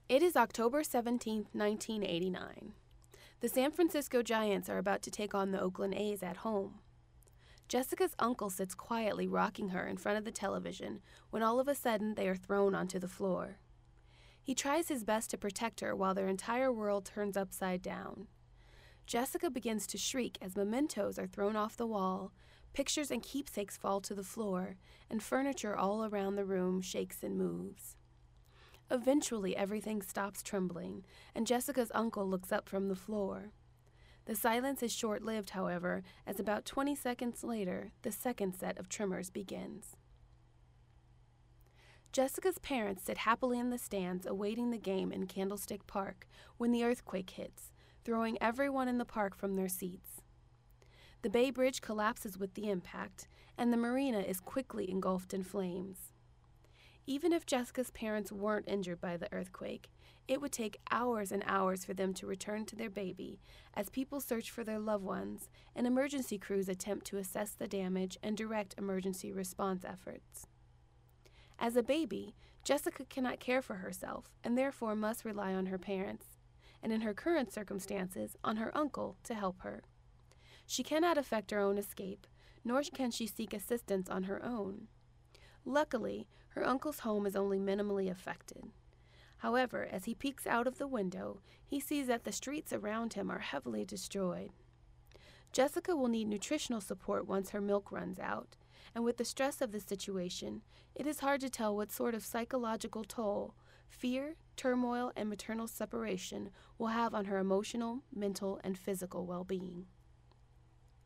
It is October 17th, 1989. The San Francisco Giants are about to take on the Oakland A's at home. Jessica's uncle sits quietly rocking her in front of the television when all of a sudden they are thrown onto the floor. He tries his best to protect her while their entire world turns upside down. Jessica begins to shriek as mementos are thrown off the wall, pictures and keepsakes fall to the floor, and furniture all around the room shakes and moves. Eventually, everything stops trembling, and Jessica's uncle looks up from the floor. The silence is short-lived, however, as about 20 seconds later, the second set of tremors begins. Jessica's parents sit happily in the stands awaiting the game in Candlestick Park when the earthquake hits, throwing everyone in the park from their seats. The Bay Bridge collapses with the impact, and the marina is quickly engulfed in flames. Even if Jessica's parents weren't injured by the earthquake, it would take hours and hours for them to return to their baby as people search for their loved ones and emergency crews attempt to assess the damage and direct emergency response efforts. As a baby, Jessica cannot care for herself and therefore must rely on her parents, and in her current circumstances, on her uncle to help her. She cannot effect her own escape, nor can she seek assistance on her own. Luckily, her uncle's home is only minimally affected. However, as he peeks out of the window, he sees that the streets around him are heavily destroyed. Jessica will need nutritional support once her milk runs out, and with the stress of the situation, it is hard to tell what sort of psychological toll fear, turmoil, and maternal separation will have on her emotional, mental, and physical well-being.